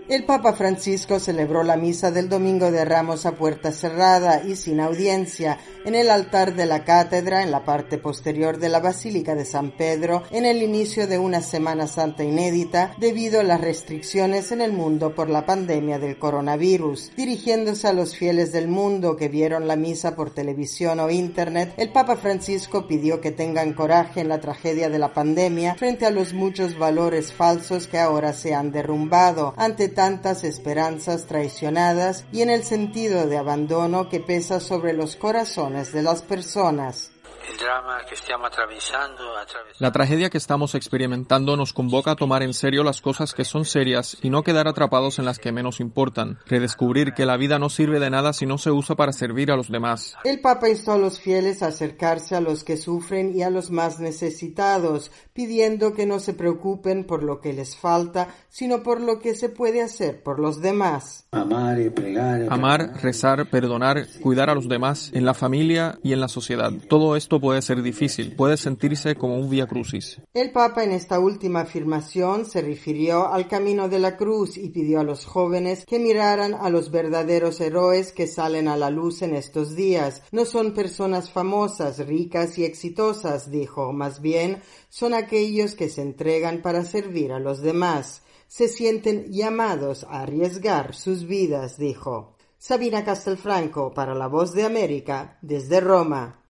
El Papa Francisco celebró la misa del Domingo de Ramos a puerta cerrada y sin audiencia en el altar de la cátedra en la parte posterior de la Basílica de San Pedro en el inicio de una Semana Santa inédita debido a las restricciones en el mundo por la pandemia del coronavirus. Dirigiéndose a los fieles del mundo que vieron la misa por televisión o internet, el Papa Francisco pidió que tengan coraje en la tragedia de la pandemia frente a los muchos valores falsos que ahora se han derrumbado ante tantas esperanzas traicionadas y en el sentido de abandono que pesa sobre los corazones de las personas. La tragedia que estamos experimentando nos convoca a tomar en serio las cosas que son serias y no quedar atrapados en las que menos importan. Redescubrir que la vida no sirve de nada si no se usa para servir a los demás. El Papa instó a los fieles a acercarse a los que sufren y a los más necesitados, pidiendo que no se preocupen por lo que les falta, sino por lo que se puede hacer por los demás. Amar, rezar, perdonar, cuidar a los demás, en la familia y en la sociedad. Todo esto puede ser difícil, puede sentirse como un vía crucis. El Papa en esta última afirmación se refirió al camino de la cruz y pidió a los jóvenes que miraran a los verdaderos héroes que salen a la luz en estos días. No son personas famosas, ricas y exitosas, dijo, más bien son aquellos que se entregan para servir a los demás. Se sienten llamados a arriesgar sus vidas, dijo. Sabina Castelfranco para La Voz de América, desde Roma.